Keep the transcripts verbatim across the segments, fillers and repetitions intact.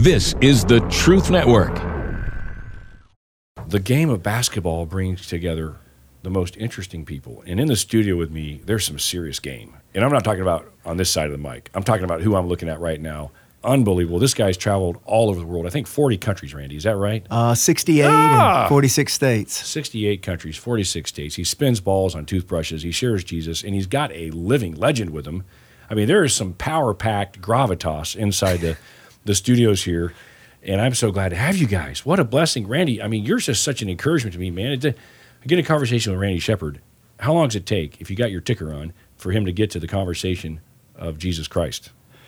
This is the Truth Network. The game of basketball brings together the most interesting people. And in the studio with me, there's some serious game. And I'm not talking about on this side of the mic. I'm talking about who I'm looking at right now. Unbelievable. This guy's traveled all over the world. I think forty countries, Randy. Is that right? Uh, sixty-eight Ah! and forty-six states. sixty-eight countries, forty-six states. He spins balls on toothbrushes. He shares Jesus. And he's got a living legend with him. I mean, there is some power-packed gravitas inside the, the studios here. And I'm so glad to have you guys. What a blessing. Randy, I mean, you're just such an encouragement to me, man. It's a, I get a conversation with Randy Shepard. How long does it take, if you got your ticker on, for him to get to the conversation of Jesus Christ?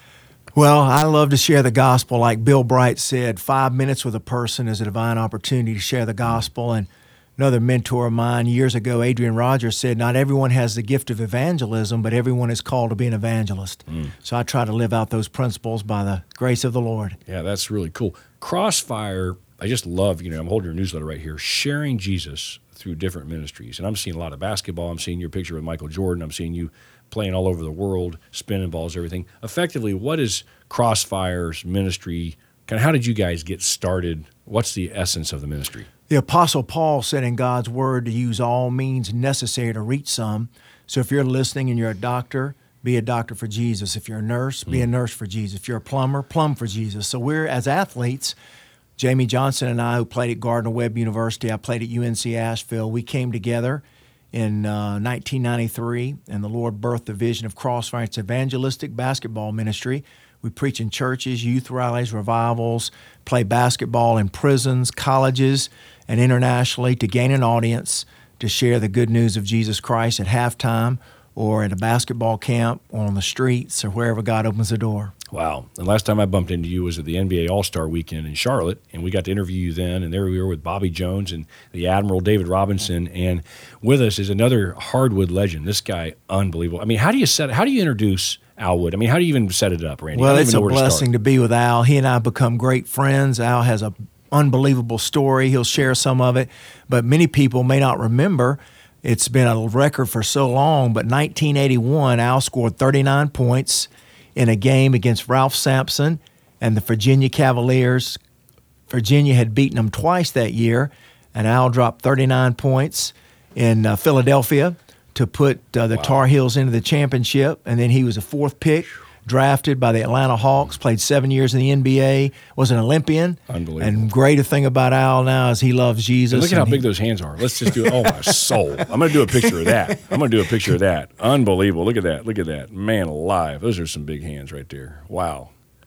Well, I love to share the gospel. Like Bill Bright said, five minutes with a person is a divine opportunity to share the gospel. And another mentor of mine years ago, Adrian Rogers, said, not everyone has the gift of evangelism, but everyone is called to be an evangelist. Mm. So I try to live out those principles by the grace of the Lord. Yeah, that's really cool. Crossfire, I just love, you know, I'm holding your newsletter right here, sharing Jesus through different ministries. And I'm seeing a lot of basketball. I'm seeing your picture with Michael Jordan. I'm seeing you playing all over the world, spinning balls, everything. Effectively, what is Crossfire's ministry? Kind of how did you guys get started? What's the essence of the ministry? The Apostle Paul said in God's Word to use all means necessary to reach some. So if you're listening and you're a doctor, be a doctor for Jesus. If you're a nurse, be mm. a nurse for Jesus. If you're a plumber, plumb for Jesus. So we're, as athletes, Jamie Johnson and I, who played at Gardner-Webb University, I played at U N C Asheville, we came together in uh, nineteen ninety-three, and the Lord birthed the vision of Crossfire. It's evangelistic basketball ministry. We preach in churches, youth rallies, revivals, play basketball in prisons, colleges, and internationally to gain an audience, to share the good news of Jesus Christ at halftime or at a basketball camp or on the streets or wherever God opens the door. Wow. The last time I bumped into you was at the N B A All-Star Weekend in Charlotte, and we got to interview you then, and there we were with Bobby Jones and the Admiral David Robinson, and with us is another hardwood legend. This guy, unbelievable. I mean, how do you set? How do you introduce Al Wood? I mean, how do you even set it up, Randy? Well, it's a blessing to, to be with Al. He and I have become great friends. Al has an unbelievable story. He'll share some of it, but many people may not remember. It's been a record for so long, but nineteen eighty-one, Al scored thirty-nine points in a game against Ralph Sampson and the Virginia Cavaliers. Virginia had beaten them twice that year, and Al dropped thirty-nine points in uh, Philadelphia to put uh, the wow. Tar Heels into the championship, and then he was a fourth pick, drafted by the Atlanta Hawks, played seven years in the N B A, was an Olympian. Unbelievable. And great thing about Al now is he loves Jesus. And look at how he, big those hands are. Let's just do it. Oh, my soul. I'm going to do a picture of that. I'm going to do a picture of that. Unbelievable. Look at that. Look at that. Man alive. Those are some big hands right there. Wow.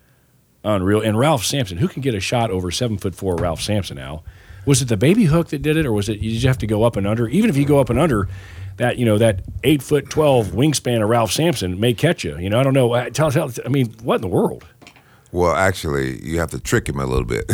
Unreal. And Ralph Sampson. Who can get a shot over seven foot four Ralph Sampson, Al? Was it the baby hook that did it, or was it you just have to go up and under? Even if you go up and under, that, you know, that eight foot twelve wingspan of Ralph Sampson may catch you. You know, I don't know. Tell, tell, I mean, what in the world? Well, actually, you have to trick him a little bit.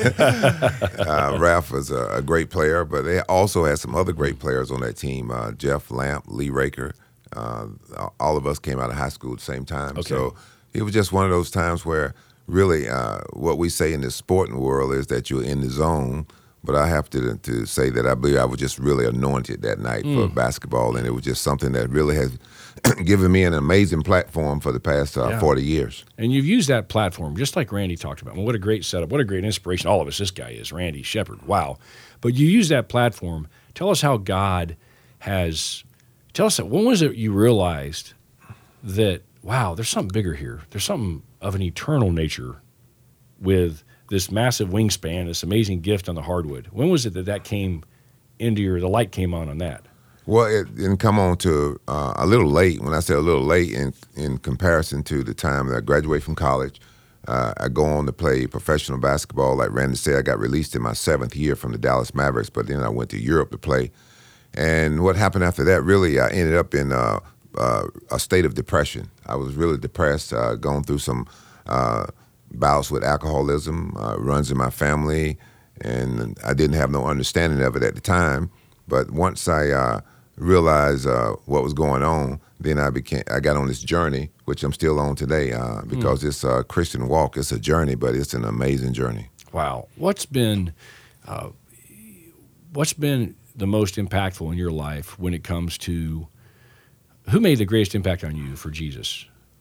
uh, Ralph was a, a great player, but they also had some other great players on that team. Uh, Jeff Lamp, Lee Raker. Uh, all of us came out of high school at the same time. Okay. So it was just one of those times where really uh, what we say in the sporting world is that you're in the zone. But I have to to say that I believe I was just really anointed that night mm. for basketball, and it was just something that really has given me an amazing platform for the past uh, yeah. forty years. And you've used that platform, just like Randy talked about. Well, what a great setup. What a great inspiration. All of us, this guy is, Randy Shepard. Wow. But you use that platform. Tell us how God has, tell us, when was it you realized that, wow, there's something bigger here. There's something of an eternal nature with this massive wingspan, this amazing gift on the hardwood. When was it that that came into your, the light came on on that? Well, it didn't come on to uh, a little late. When I say a little late, in in comparison to the time that I graduated from college, uh, I go on to play professional basketball. Like Randy said, I got released in my seventh year from the Dallas Mavericks, but then I went to Europe to play. And what happened after that, really, I ended up in uh, uh, a state of depression. I was really depressed, uh, going through some uh, bouts with alcoholism, uh, runs in my family, and I didn't have no understanding of it at the time. But once I uh, realized uh, what was going on, then I became I got on this journey, which I'm still on today, uh, because mm. it's a Christian walk. It's a journey, but it's an amazing journey. Wow, what's been uh, what's been the most impactful in your life when it comes to who made the greatest impact on you for Jesus?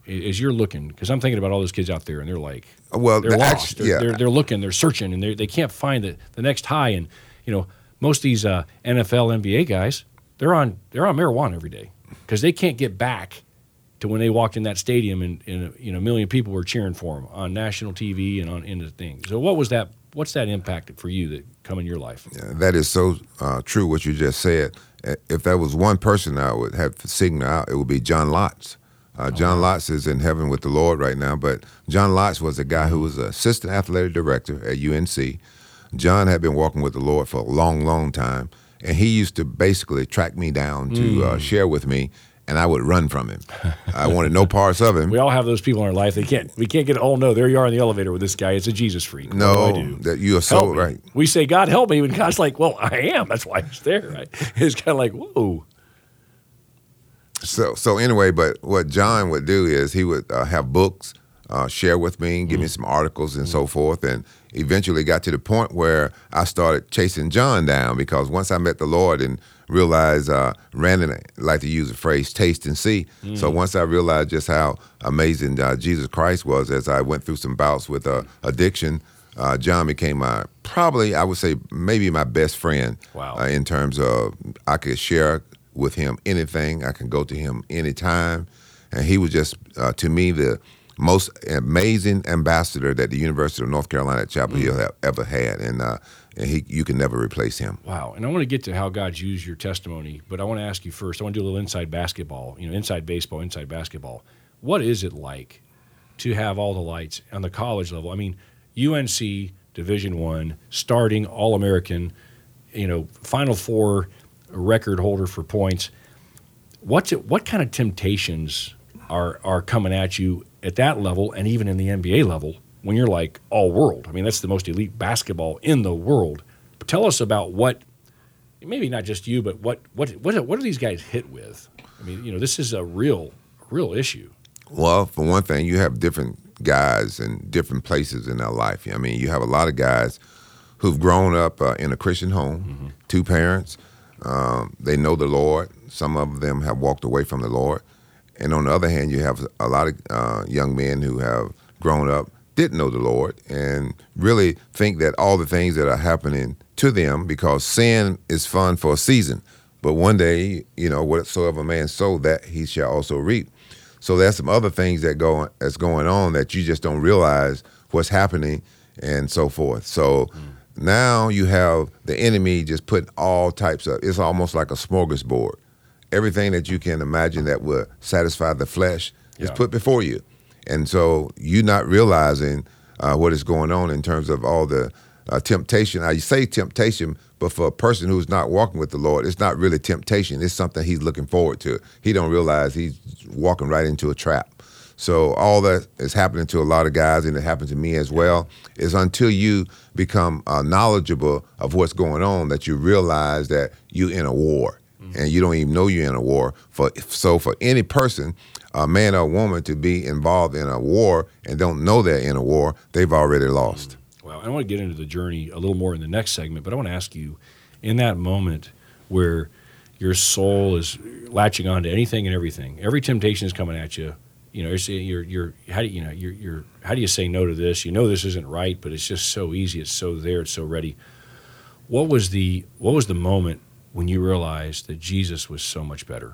as you're looking, because I'm thinking about all those kids out there, and they're like, Well, they're the lost. act- they're, yeah. they're, they're looking, they're searching, and they they can't find the, the next high. And you know, most of these uh, N F L, N B A guys, they're on they're on marijuana every day because they can't get back to when they walked in that stadium and, and you know, a million people were cheering for them on national T V and on into things. So what was that? What's that impact for you that come in your life? Yeah, that is so uh, true what you just said. Uh, If there was one person I would have signal out, it would be John Lotz. Uh, John Lotz is in heaven with the Lord right now, but John Lotz was a guy who was an assistant athletic director at U N C. John had been walking with the Lord for a long, long time, and he used to basically track me down to Mm. uh, share with me, and I would run from him. I wanted no parts of him. We all have those people in our life. They can't. We can't get. Oh no, there you are in the elevator with this guy. It's a Jesus freak. no, What do I do? that you are so Help me. right. We say, God help me, and God's like, well, I am. That's why he's there. Right? It's kind of like, whoa. So, so anyway, but what John would do is he would uh, have books, uh, share with me, give me some articles and so forth, and eventually got to the point where I started chasing John down because once I met the Lord and realized, uh, Brandon like to use the phrase taste and see. So once I realized just how amazing uh, Jesus Christ was as I went through some bouts with uh, addiction, uh, John became my, probably, I would say, maybe my best friend. Wow. Uh, in terms of I could share with him anything. I can go to him anytime. And he was just, uh, to me, the most amazing ambassador that the University of North Carolina at Chapel Hill have ever had. And, uh, and he, you can never replace him. Wow. And I want to get to how God's used your testimony, but I want to ask you first, I want to do a little inside basketball, you know, inside baseball, inside basketball. What is it like to have all the lights on the college level? I mean, U N C, Division One, starting All-American, you know, Final Four record holder for points. What's it, what kind of temptations are are coming at you at that level and even in the N B A level when you're like all world? I mean, that's the most elite basketball in the world. But tell us about what, maybe not just you, but what what what what are these guys hit with? I mean, you know, this is a real real issue. Well, for one thing, you have different guys in different places in their life. I mean, you have a lot of guys who've grown up uh, in a Christian home, mm-hmm. two parents. Um, they know the Lord. Some of them have walked away from the Lord. And on the other hand, you have a lot of uh, young men who have grown up, didn't know the Lord, and really think that all the things that are happening to them, because sin is fun for a season, but one day, you know, whatsoever man sow, that he shall also reap. So there's some other things that go that's going on that you just don't realize what's happening and so forth. So mm. now you have the enemy just putting all types of, it's almost like a smorgasbord. Everything that you can imagine that will satisfy the flesh yeah. is put before you. And so you're not realizing uh, what is going on in terms of all the uh, temptation. I say temptation, but for a person who's not walking with the Lord, it's not really temptation. It's something he's looking forward to. He don't realize he's walking right into a trap. So all that is happening to a lot of guys, and it happened to me as well, is until you become uh, knowledgeable of what's going on that you realize that you're in a war. And you don't even know you're in a war. For so for any person, a man or a woman, to be involved in a war and don't know they're in a war, they've already lost. Well, I want to get into the journey a little more in the next segment, but I want to ask you, in that moment where your soul is latching on to anything and everything, every temptation is coming at you. You know, you're, you're, you're how do you, you know, you're, you're, how do you say no to this? You know this isn't right, but it's just so easy. It's so there. It's so ready. What was the what was the moment when you realized that Jesus was so much better?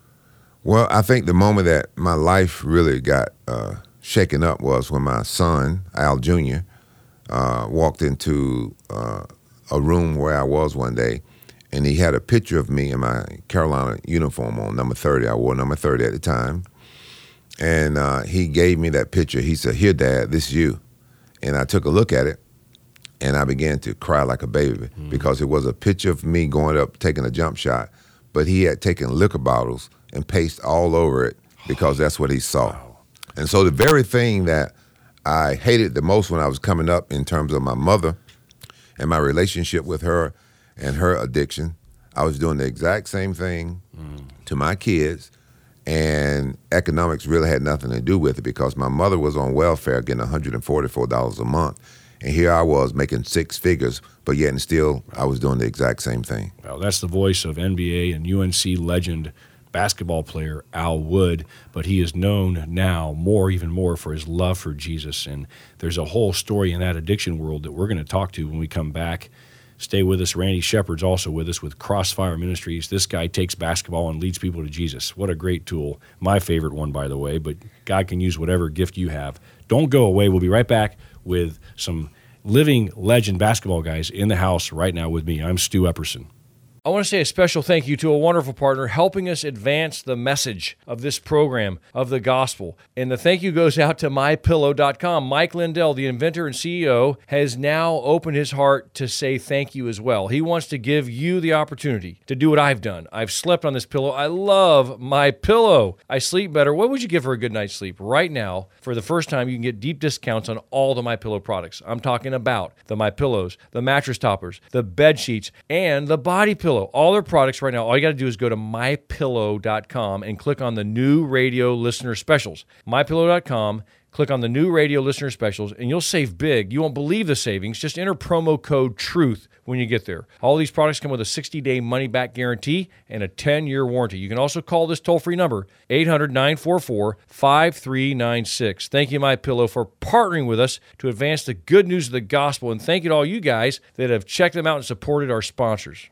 Well, I think the moment that my life really got uh, shaken up was when my son, Al Junior, uh, walked into uh, a room where I was one day, and he had a picture of me in my Carolina uniform on, number thirty. I wore number thirty at the time. And uh, he gave me that picture. He said, "Here, Dad, this is you." And I took a look at it. And I began to cry like a baby mm. because it was a picture of me going up, taking a jump shot, but he had taken liquor bottles and pasted all over it because that's what he saw. Wow. And so the very thing that I hated the most when I was coming up in terms of my mother and my relationship with her and her addiction, I was doing the exact same thing mm. to my kids, and economics really had nothing to do with it because my mother was on welfare getting one hundred forty-four dollars a month. And here I was making six figures, but yet and still I was doing the exact same thing. Well, that's the voice of N B A and U N C legend basketball player, Al Wood, but he is known now more, even more, for his love for Jesus. And there's a whole story in that addiction world that we're going to talk to when we come back. Stay with us. Randy Shepard's also with us with Crossfire Ministries. This guy takes basketball and leads people to Jesus. What a great tool. My favorite one, by the way, but God can use whatever gift you have. Don't go away. We'll be right back with some living legend basketball guys in the house right now with me. I'm Stu Epperson. I want to say a special thank you to a wonderful partner helping us advance the message of this program of the gospel. And the thank you goes out to my pillow dot com. Mike Lindell, the inventor and C E O, has now opened his heart to say thank you as well. He wants to give you the opportunity to do what I've done. I've slept on this pillow. I love my pillow. I sleep better. What would you give for a good night's sleep? Right now, for the first time, you can get deep discounts on all the MyPillow products. I'm talking about the MyPillows, the mattress toppers, the bed sheets, and the body pillow. All their products right now, all you got to do is go to my pillow dot com and click on the new radio listener specials. my pillow dot com, click on the new radio listener specials, and you'll save big. You won't believe the savings. Just enter promo code TRUTH when you get there. All these products come with a sixty-day money-back guarantee and a ten-year warranty. You can also call this toll-free number, eight hundred, nine four four, five three nine six. Thank you, MyPillow, for partnering with us to advance the good news of the gospel, and thank you to all you guys that have checked them out and supported our sponsors.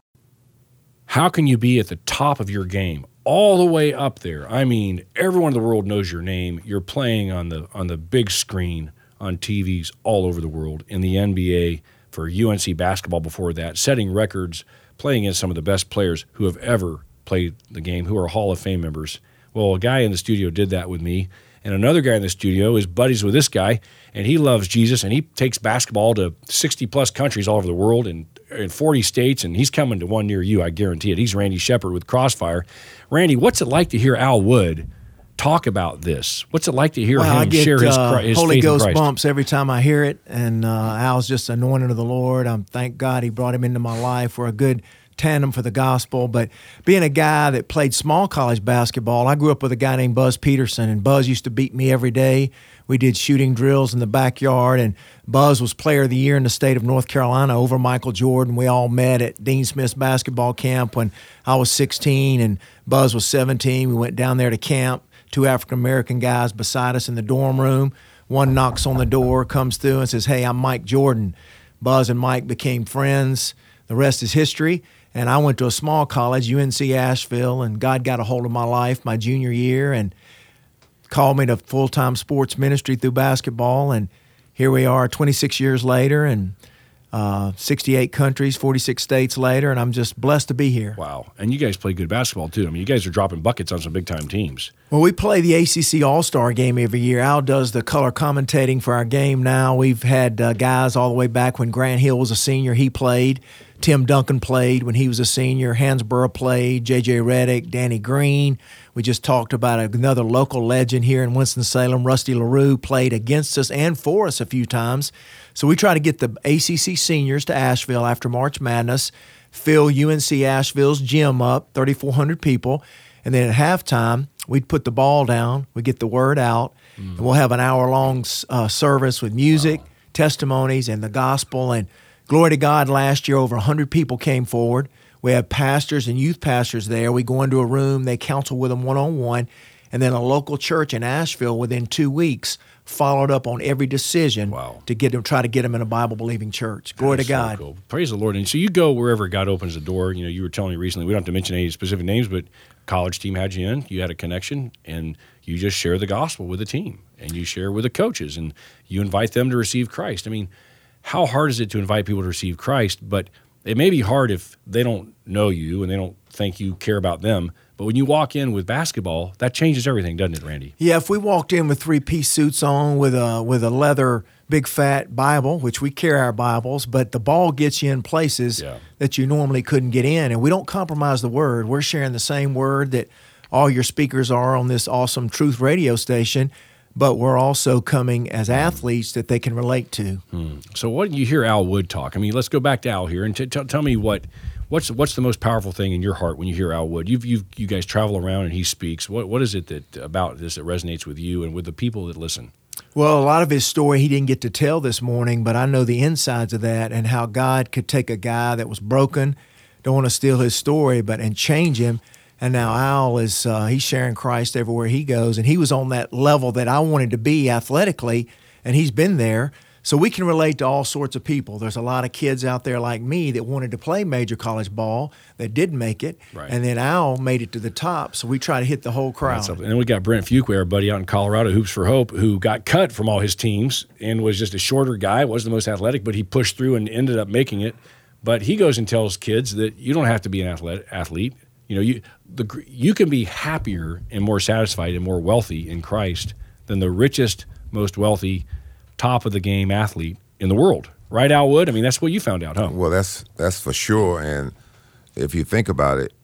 How can you be at the top of your game, all the way up there? I mean, everyone in the world knows your name. You're playing on the on the big screen on T Vs all over the world, in the N B A, for U N C basketball before that, setting records, playing against some of the best players who have ever played the game, who are Hall of Fame members. Well, a guy in the studio did that with me, and another guy in the studio is buddies with this guy, and he loves Jesus, and he takes basketball to sixty-plus countries all over the world and in forty states, and he's coming to one near you, I guarantee it. He's Randy Shepard with Crossfire. Randy, what's it like to hear Al Wood talk about this? What's it like to hear well, him I get, share his, uh, his Holy faith Ghost in Christ? Bumps every time I hear it, and uh, Al's just anointed of the Lord. I'm thank God he brought him into my life. We're a good tandem for the gospel. But being a guy that played small college basketball, I grew up with a guy named Buzz Peterson, and Buzz used to beat me every day. We did shooting drills in the backyard, and Buzz was player of the year in the state of North Carolina over Michael Jordan. We all met at Dean Smith's basketball camp when I was sixteen and Buzz was seventeen. We went down there to camp, two African-American guys beside us in the dorm room. One knocks on the door, comes through and says, "Hey, I'm Mike Jordan." Buzz and Mike became friends. The rest is history. And I went to a small college, U N C Asheville, and God got a hold of my life my junior year and called me to full-time sports ministry through basketball. And here we are twenty-six years later and uh, sixty-eight countries, forty-six states later, and I'm just blessed to be here. Wow. And you guys play good basketball, too. I mean, you guys are dropping buckets on some big-time teams. Well, we play the A C C All-Star game every year. Al does the color commentating for our game now. We've had uh, guys all the way back when Grant Hill was a senior. He played. Tim Duncan played when he was a senior. Hansborough played. J J Redick, Danny Green. We just talked about another local legend here in Winston-Salem. Rusty LaRue played against us and for us a few times. So we try to get the A C C seniors to Asheville after March Madness, fill U N C Asheville's gym up, thirty-four hundred people, and then at halftime, we'd put the ball down, we'd get the word out, mm. and we'll have an hour-long uh, service with music, wow. testimonies, and the gospel. And glory to God, last year over one hundred people came forward. We have pastors and youth pastors there. We go into a room, they counsel with them one-on-one, and then a local church in Asheville within two weeks followed up on every decision wow. to get them, try to get them in a Bible-believing church. Glory That's to God. So cool. Praise the Lord. And so you go wherever God opens the door. You know, you were telling me recently, we don't have to mention any specific names, but college team had you in, you had a connection, and you just share the gospel with the team, and you share with the coaches, and you invite them to receive Christ. I mean, how hard is it to invite people to receive Christ? But it may be hard if they don't know you and they don't think you care about them. But when you walk in with basketball, that changes everything, doesn't it, Randy? Yeah, if we walked in with three-piece suits on with a with a leather big fat Bible, which we carry our Bibles, but the ball gets you in places yeah. that you normally couldn't get in. And we don't compromise the word. We're sharing the same word that all your speakers are on this awesome Truth radio station, but we're also coming as athletes that they can relate to. Hmm. So what you hear Al Wood talk, I mean, let's go back to Al here and t- t- tell me what what's what's the most powerful thing in your heart when you hear Al Wood? You've, you've, you guys travel around and he speaks. What What is it that about this that resonates with you and with the people that listen? Well, a lot of his story he didn't get to tell this morning, but I know the insides of that and how God could take a guy that was broken, don't want to steal his story, but and change him. And now Al is uh, he's sharing Christ everywhere he goes, and he was on that level that I wanted to be athletically, and he's been there. So we can relate to all sorts of people. There's a lot of kids out there like me that wanted to play major college ball that didn't make it, right. and then Al made it to the top. So we try to hit the whole crowd. And then we got Brent Fuqua, our buddy out in Colorado, Hoops for Hope, who got cut from all his teams and was just a shorter guy, wasn't the most athletic, but he pushed through and ended up making it. But he goes and tells kids that you don't have to be an athlete. athlete. You know, you the you can be happier and more satisfied and more wealthy in Christ than the richest, most wealthy, top of the game athlete in the world. Right, Al Wood? I mean, that's what you found out, huh? Well, that's that's for sure. And if you think about it,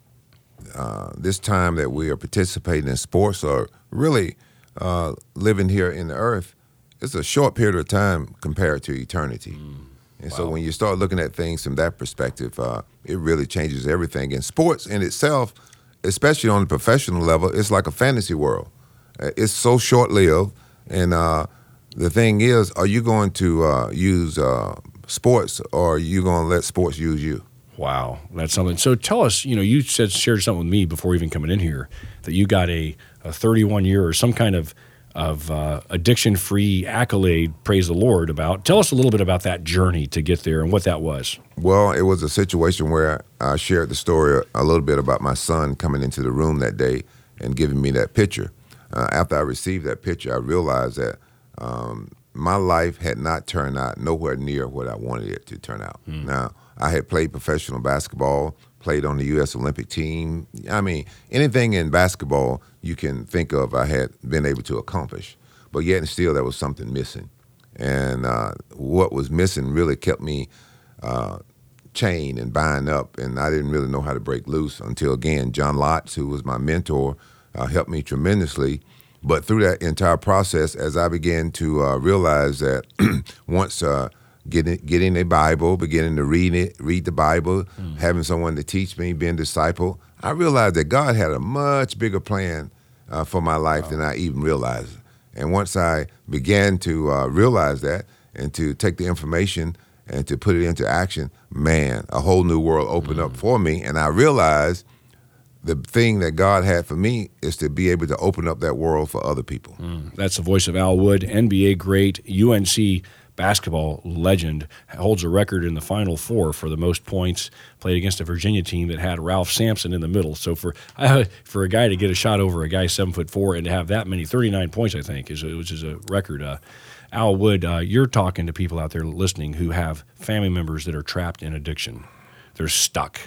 uh, this time that we are participating in sports or really uh, living here in the earth, it's a short period of time compared to eternity. Mm. And wow. So when you start looking at things from that perspective, uh, it really changes everything. And sports in itself, especially on the professional level, it's like a fantasy world. Uh, it's so short-lived. And uh, the thing is, are you going to uh, use uh, sports or are you going to let sports use you? Wow, that's something. So tell us, you know, you said shared something with me before even coming in here that you got a, a thirty-one year or some kind of of uh, addiction-free accolade, praise the Lord, about. Tell us a little bit about that journey to get there and what that was. Well, it was a situation where I shared the story a little bit about my son coming into the room that day and giving me that picture. Uh, after I received that picture, I realized that um, my life had not turned out nowhere near what I wanted it to turn out. Mm. Now, I had played professional basketball, played on the U S Olympic team. I mean, anything in basketball you can think of I had been able to accomplish. But yet and still there was something missing. And uh, what was missing really kept me uh, chained and bound up, and I didn't really know how to break loose until, again, John Lotz, who was my mentor, uh, helped me tremendously. But through that entire process, as I began to uh, realize that once uh, getting getting a Bible, beginning to read it, read the Bible, mm. having someone to teach me, being a disciple, I realized that God had a much bigger plan uh, for my life wow. than I even realized. And once I began to uh, realize that and to take the information and to put it into action, man, a whole new world opened mm. up for me. And I realized the thing that God had for me is to be able to open up that world for other people. Mm. That's the voice of Al Wood, N B A great, U N C basketball legend, holds a record in the Final Four for the most points, played against a Virginia team that had Ralph Sampson in the middle. So for uh, for a guy to get a shot over a guy seven foot four and to have that many, thirty-nine points, I think, is which is a record. Uh, Al Wood, uh, you're talking to people out there listening who have family members that are trapped in addiction. They're stuck,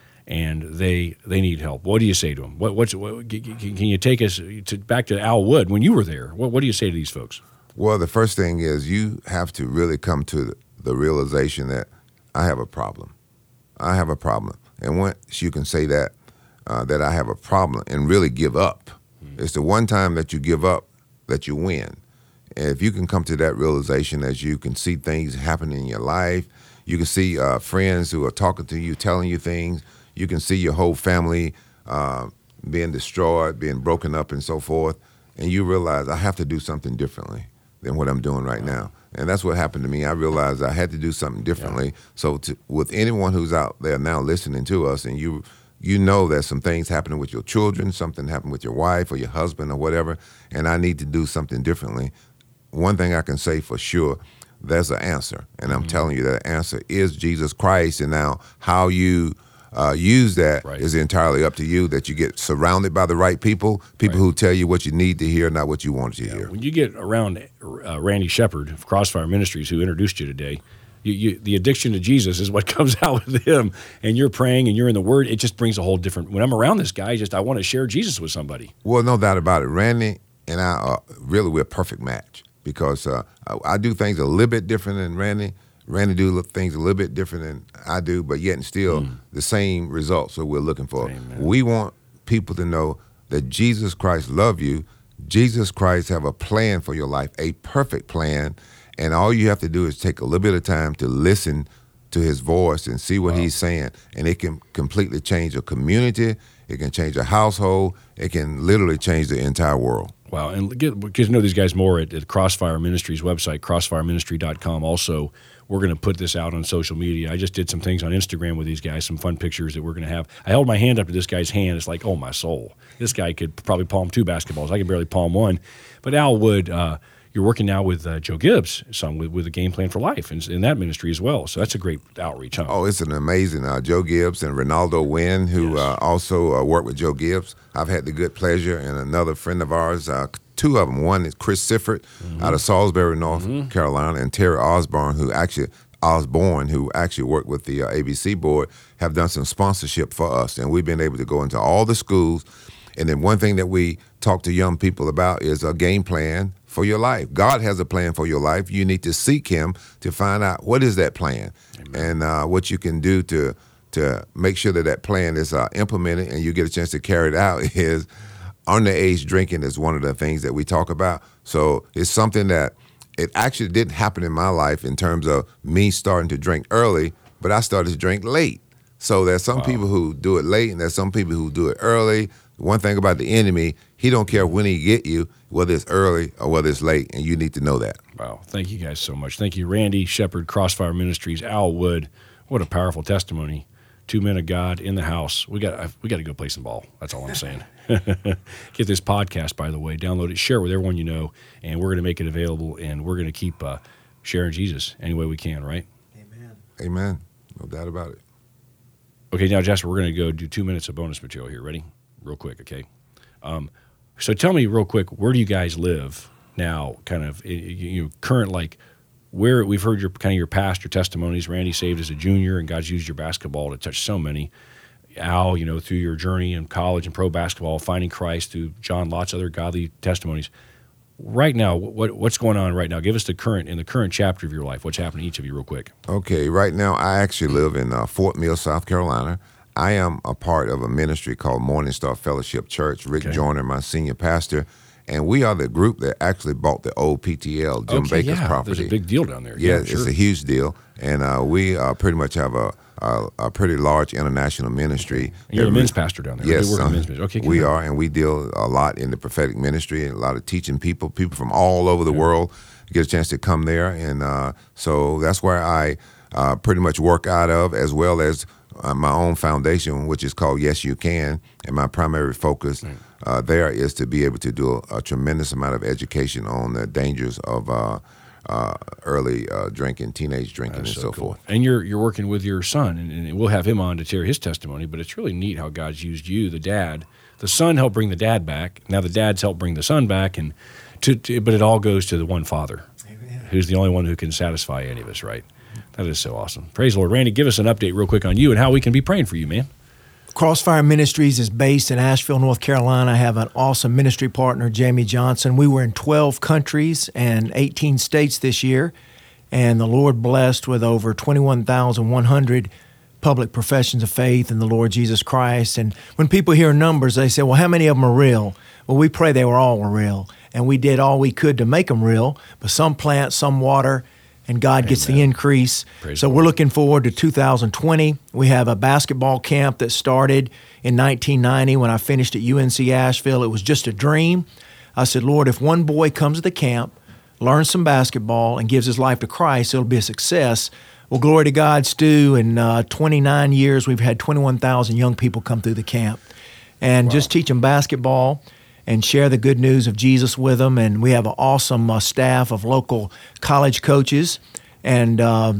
and they they need help. What do you say to them? What, what's what, can you take us to, back to Al Wood when you were there? What, what do you say to these folks? Well, the first thing is you have to really come to the realization that I have a problem. I have a problem. And once you can say that, uh, that I have a problem and really give up, mm-hmm. it's the one time that you give up that you win. And if you can come to that realization as you can see things happening in your life, you can see uh, friends who are talking to you, telling you things, you can see your whole family uh, being destroyed, being broken up and so forth, and you realize I have to do something differently than what I'm doing right now. And that's what happened to me. I realized I had to do something differently. Yeah. So to, with anyone who's out there now listening to us and you you know there's some things happening with your children, something happened with your wife or your husband or whatever, and I need to do something differently, one thing I can say for sure, there's an answer. And I'm mm-hmm. telling you that answer is Jesus Christ. And now how you Uh, use that right. is entirely up to you, that you get surrounded by the right people, people right. who tell you what you need to hear, not what you want to yeah. hear. When you get around uh, Randy Shepard of Crossfire Ministries, who introduced you today, you, you, the addiction to Jesus is what comes out with him, and you're praying and you're in the Word. It just brings a whole different, when I'm around this guy, just I want to share Jesus with somebody. Well, no doubt about it. Randy and I are really, we're a perfect match because uh, I, I do things a little bit different than Randy. Randy do things a little bit different than I do, but yet and still mm. the same results that we're looking for. Amen. We want people to know that Jesus Christ loves you. Jesus Christ have a plan for your life, a perfect plan, and all you have to do is take a little bit of time to listen to his voice and see what wow. he's saying, and it can completely change a community. It can change a household. It can literally change the entire world. Wow, and get, get to know these guys more at, at Crossfire Ministries website, crossfire ministry dot com. Also, we're going to put this out on social media. I just did some things on Instagram with these guys, some fun pictures that we're going to have. I held my hand up to this guy's hand. It's like, oh, my soul. This guy could probably palm two basketballs. I can barely palm one. But Al Wood, uh, you're working now with uh, Joe Gibbs, some with, with a Game Plan for Life in, in that ministry as well. So that's a great outreach, huh? Oh, it's an amazing uh, Joe Gibbs and Ronaldo Wynn, who Yes. uh, also uh, worked with Joe Gibbs. I've had the good pleasure, and another friend of ours, uh, two of them. One is Chris Sifford mm-hmm. out of Salisbury, North mm-hmm. Carolina, and Terry Osborne, who actually Osborne, who actually worked with the uh, A B C board, have done some sponsorship for us, and we've been able to go into all the schools. And then one thing that we talk to young people about is a game plan for your life. God has a plan for your life. You need to seek Him to find out what is that plan. Amen. And uh, what you can do to to make sure that that plan is uh, implemented and you get a chance to carry it out is underage drinking is one of the things that we talk about. So it's something that it actually didn't happen in my life in terms of me starting to drink early, but I started to drink late. So there's some wow. people who do it late and there's some people who do it early. One thing about the enemy, he don't care when he get you, whether it's early or whether it's late, and you need to know that. Wow. Thank you guys so much. Thank you, Randy Shepard, Crossfire Ministries, Al Wood. What a powerful testimony. Two men of God in the house. We got we got to go play some ball. That's all I'm saying. Get this podcast, by the way. Download it. Share it with everyone you know, and we're going to make it available, and we're going to keep uh, sharing Jesus any way we can, right? Amen. Amen. No doubt about it. Okay, now, Jasper, we're going to go do two minutes of bonus material here. Ready? Real quick, okay? Um, so tell me real quick, where do you guys live now, kind of, you know, current, like, where we've heard your kind of your past, your testimonies. Randy saved as a junior, and God's used your basketball to touch so many. Al, you know, through your journey in college and pro basketball, finding Christ through John, lots of other godly testimonies. Right now, what what's going on right now? Give us the current, in the current chapter of your life, what's happening to each of you real quick. Okay, right now I actually live in uh, Fort Mill, South Carolina. I am a part of a ministry called Morning Star Fellowship Church. Rick okay. Joyner, my senior pastor, and we are the group that actually bought the old P T L, Jim okay, Baker's yeah. property. There's a big deal down there. Yeah, yeah it's sure. a huge deal, and uh, we uh, pretty much have a, a, a pretty large international ministry. And you're the men's pastor down there. Yes, work uh, in men's ministry. Okay, we are, and we deal a lot in the prophetic ministry and a lot of teaching people, people from all over the yeah. world get a chance to come there, and uh, so that's where I uh, pretty much work out of, as well as Uh, my own foundation, which is called Yes You Can, and my primary focus mm. uh, there is to be able to do a, a tremendous amount of education on the dangers of uh, uh, early uh, drinking, teenage drinking, That's and so so cool. forth. And you're you're working with your son, and, and we'll have him on to share his testimony. But it's really neat how God's used you, the dad. The son helped bring the dad back. Now the dad's helped bring the son back, and to, to but it all goes to the one Father, Amen. Who's the only one who can satisfy any of us, right? That is so awesome. Praise the Lord. Randy, give us an update real quick on you and how we can be praying for you, man. Crossfire Ministries is based in Asheville, North Carolina. I have an awesome ministry partner, Jamie Johnson. We were in twelve countries and eighteen states this year, and the Lord blessed with over twenty-one thousand one hundred public professions of faith in the Lord Jesus Christ. And when people hear numbers, they say, well, how many of them are real? Well, we pray they were all real, and we did all we could to make them real, but some plant, some water, and God Amen. Gets the increase. Praise so we're looking forward to two thousand twenty. We have a basketball camp that started in nineteen ninety when I finished at U N C Asheville. It was just a dream. I said, Lord, if one boy comes to the camp, learns some basketball, and gives his life to Christ, it'll be a success. Well, glory to God, Stu. In uh, twenty-nine years, we've had twenty-one thousand young people come through the camp. And wow. just teach them basketball and share the good news of Jesus with them. And we have an awesome uh, staff of local college coaches and uh,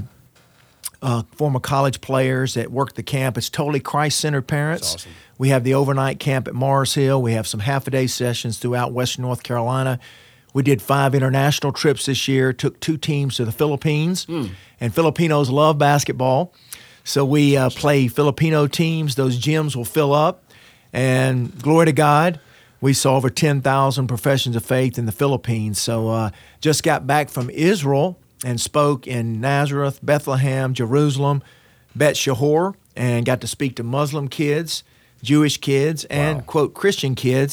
uh, former college players that work the camp. It's totally Christ-centered parents. Awesome. We have the overnight camp at Mars Hill. We have some half-a-day sessions throughout western North Carolina. We did five international trips this year, took two teams to the Philippines. Mm. And Filipinos love basketball. So we uh, play Filipino teams. Those gyms will fill up. And glory to God, we saw over ten thousand professions of faith in the Philippines. So uh, just got back from Israel and spoke in Nazareth, Bethlehem, Jerusalem, Bet Shahor, and got to speak to Muslim kids, Jewish kids, and, wow. quote, Christian kids.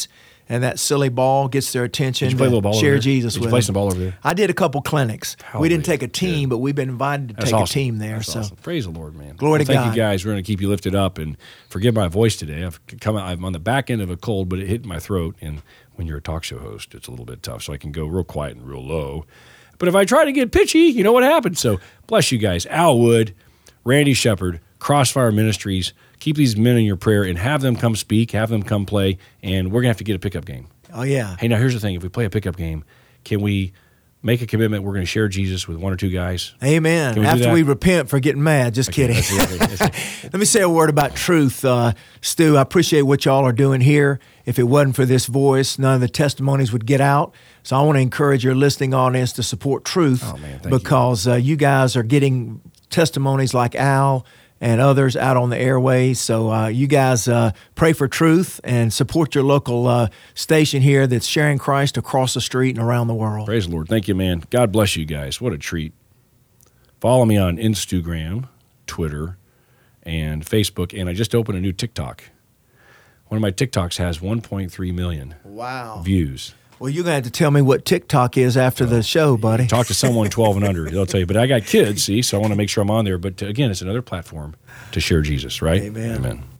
and that silly ball gets their attention. Did you play a little ball share over there? Jesus Did with you play them. some ball over there? I did a couple clinics. Hallelujah. We didn't take a team, Good. but we've been invited to That's take awesome. a team there. That's so awesome. Praise the Lord, man. Glory to thank God. you guys. We're going to keep you lifted up, and forgive my voice today. I've come out, I'm on the back end of a cold, but it hit my throat, and when you're a talk show host, it's a little bit tough, so I can go real quiet and real low. But if I try to get pitchy, you know what happens. So bless you guys. Al Wood, Randy Shepard, Crossfire Ministries. Keep these men in your prayer and have them come speak, have them come play, and we're going to have to get a pickup game. Oh, yeah. Hey, now here's the thing. If we play a pickup game, can we make a commitment we're going to share Jesus with one or two guys? Amen. Can we do After that? we repent for getting mad. Just kidding. That's it. That's it. Let me say a word about truth. Uh, Stu, I appreciate what y'all are doing here. If it wasn't for this voice, none of the testimonies would get out. So I want to encourage your listening audience to support truth Oh, man, thank you. because uh, you guys are getting testimonies like Al and others out on the airways. So uh, you guys uh, pray for truth and support your local uh, station here that's sharing Christ across the street and around the world. Praise the Lord. Thank you, man. God bless you guys. What a treat. Follow me on Instagram, Twitter, and Facebook. And I just opened a new TikTok. One of my TikToks has one point three million Wow. views. Well, you're going to have to tell me what TikTok is after the show, buddy. Talk to someone twelve and under. They'll tell you. But I got kids, see, so I want to make sure I'm on there. But uh, again, it's another platform to share Jesus, right? Amen. Amen.